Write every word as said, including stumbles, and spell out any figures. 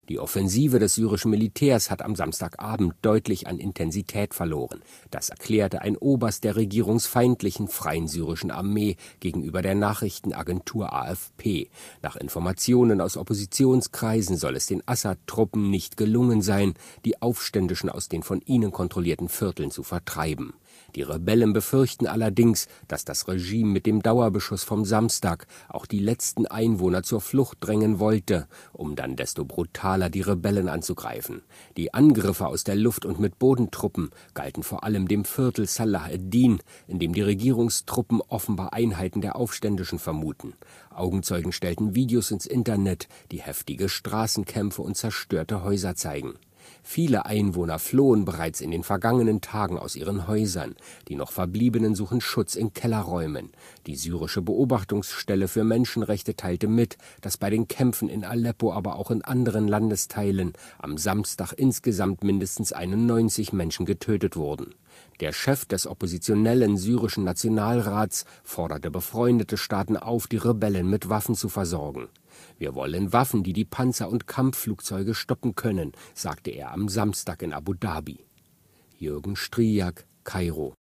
Die Offensive des syrischen Militärs hat am Samstagabend deutlich an Intensität verloren. Das erklärte ein Oberst der regierungsfeindlichen Freien Syrischen Armee gegenüber der Nachrichtenagentur A F P. Nach Informationen aus Oppositionskreisen soll es den Assad-Truppen nicht gelungen sein, die Aufständischen aus den von ihnen kontrollierten Vierteln zu vertreiben. Die Rebellen befürchten allerdings, dass das Regime mit dem Dauerbeschuss vom Samstag auch die letzten Einwohner zur Flucht drängen wollte, um dann desto brutaler die Rebellen anzugreifen. Die Angriffe aus der Luft und mit Bodentruppen galten vor allem dem Viertel Salah ed-Din, in dem die Regierungstruppen offenbar Einheiten der Aufständischen vermuten. Augenzeugen stellten Videos ins Internet, die heftige Straßenkämpfe und zerstörte Häuser zeigen. Viele Einwohner flohen bereits in den vergangenen Tagen aus ihren Häusern. Die noch Verbliebenen suchen Schutz in Kellerräumen. Die syrische Beobachtungsstelle für Menschenrechte teilte mit, dass bei den Kämpfen in Aleppo, aber auch in anderen Landesteilen am Samstag insgesamt mindestens einundneunzig Menschen getötet wurden. Der Chef des oppositionellen syrischen Nationalrats forderte befreundete Staaten auf, die Rebellen mit Waffen zu versorgen. Wir wollen Waffen, die die Panzer und Kampfflugzeuge stoppen können, sagte er am Samstag in Abu Dhabi. Jürgen Strijak, Kairo.